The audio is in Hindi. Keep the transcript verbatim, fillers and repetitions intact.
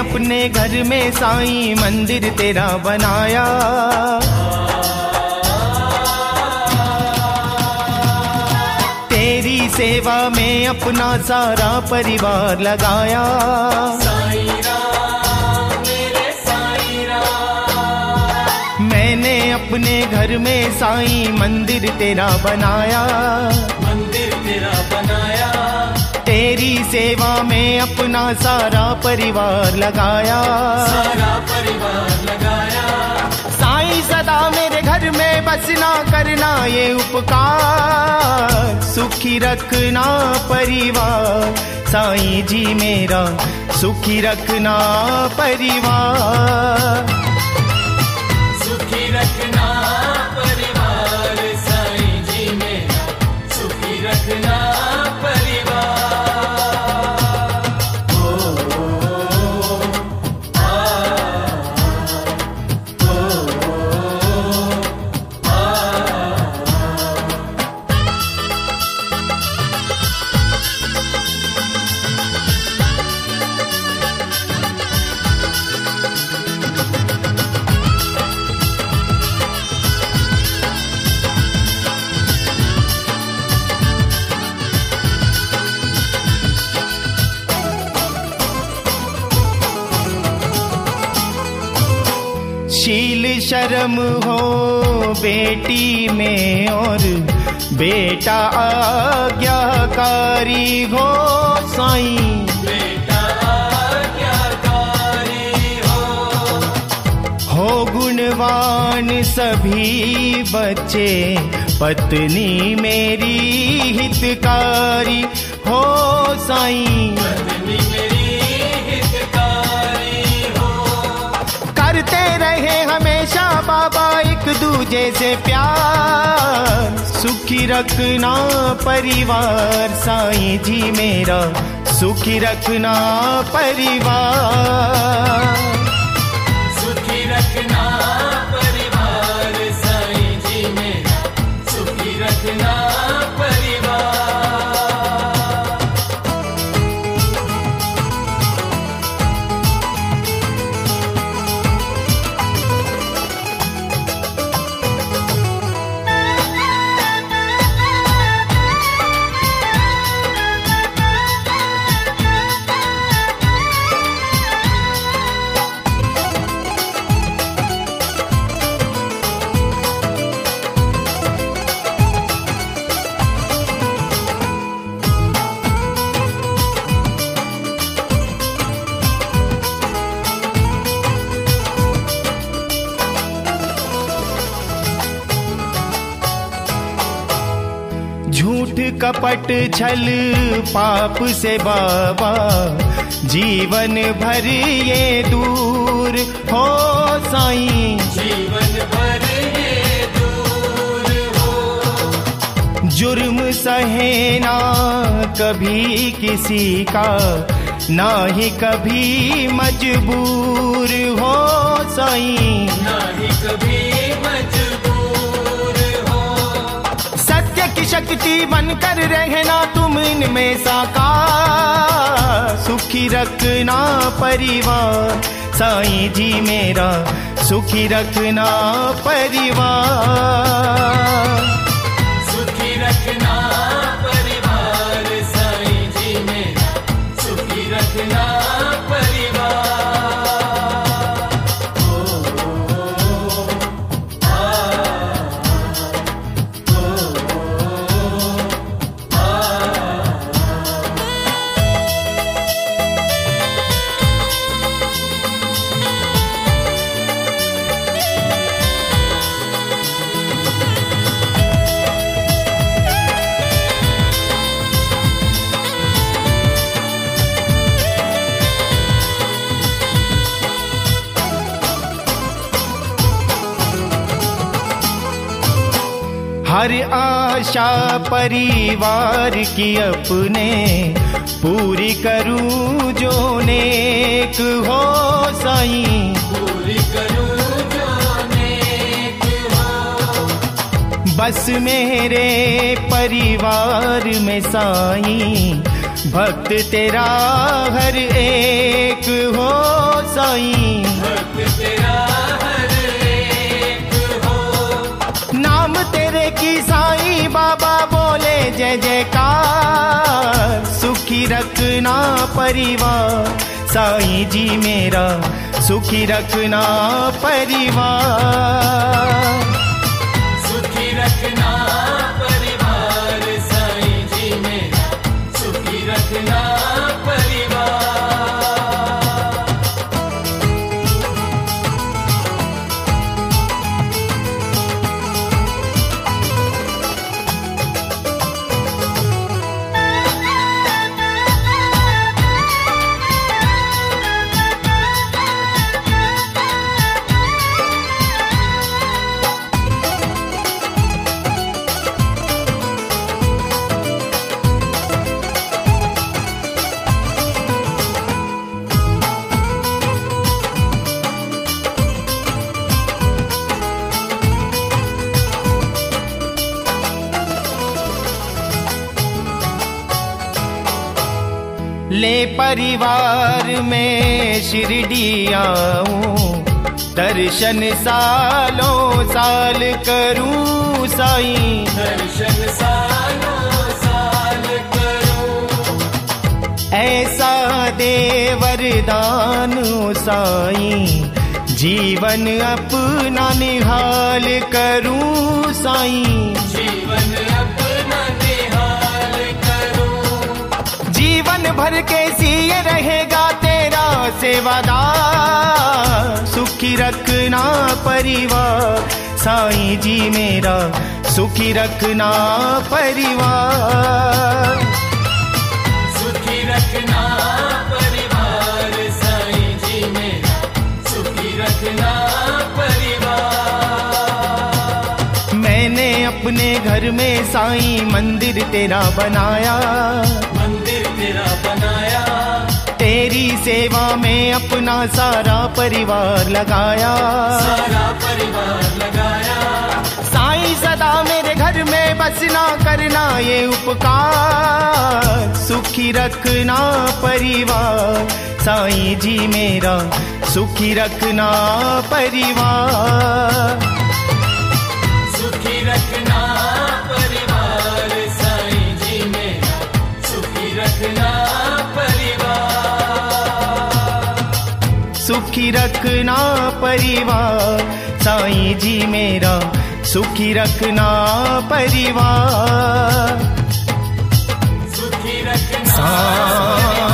अपने घर में साईं मंदिर तेरा बनाया। तेरी सेवा में अपना सारा परिवार लगाया। साईं राम मेरे साईं राम। मैंने अपने घर में साईं मंदिर तेरा बनाया। मंदिर तेरा बनाया। तेरी सेवा में अपना सारा परिवार लगाया। सारा परिवार लगाया। साईं सदा मेरे घर में बसना करना ये उपकार। सुखी रखना परिवार साईं जी मेरा, सुखी रखना परिवार। सुखी रखना परिवार साईं जी मेरा, सुखी रखना परिवार। शील शर्म हो बेटी में और बेटा आज्ञाकारी हो साईं। बेटा आज्ञाकारी हो। हो गुणवान सभी बच्चे, पत्नी मेरी हितकारी हो साईं। पत्नी मेरी हितकारी हो। करते रहे हमेशा बाबा एक दूजे से प्यार। सुखी रखना परिवार साईं जी मेरा, सुखी रखना परिवार। सुखी रखना परिवार साईं जी मेरा, सुखी रखना परिवार। झूठ कपट छल पाप से बाबा जीवन भर ये दूर हो साईं। जीवन भर ये दूर हो। जुर्म सहे ना कभी किसी का, ना ही कभी मजबूर हो साईं। ना ही कभी मजबूर हो। सत्य की शक्ति बनकर रहना तुम इनमें साकार। सुखी रखना परिवार साईं जी मेरा, सुखी रखना परिवार। सुखी रखना परिवार साईं जी मेरा, सुखी रखना परिवार। हर आशा परिवार की अपने, पूरी करूं जो नेक हो साईं। पूरी करूं जो नेक हो। बस मेरे परिवार में साईं भक्त तेरा हर एक हो साईं, भक्त तेरा हर एक हो। नाम तेरे की साईं बाबा बोले जय जयकार, सुखी रखना परिवार साईं जी मेरा, सुखी रखना परिवार, सुखी रखना परिवार साईं जी मेरा, सुखी रखना परिवार। ले परिवार में शिरडी आऊं, दर्शन सालों साल करूं साईं, दर्शन सालों साल करूं। ऐसा दे वरदान साईं, जीवन अपना निहाल करूं साईं, जीवन अपना निहाल करूं। जीवन भर के सिए रहेगा तेरा सेवादार, सुखी रखना परिवार साईं जी मेरा, सुखी रखना परिवार, सुखी रखना परिवार साईं जी मेरा, सुखी रखना परिवार। मैंने अपने घर में साईं मंदिर तेरा बनाया, मंदिर तेरा बनाया, तेरी सेवा में अपना सारा परिवार लगाया, सारा परिवार लगाया। साईं सदा मेरे घर में बसना करना ये उपकार, सुखी रखना परिवार साईं जी मेरा, सुखी रखना परिवार, सुखी रखना परिवार साईं जी मेरा, सुखी रखना परिवार, सुखी रखना परिवार साईं जी मेरा, सुखी रखना परिवार, सुखी रखना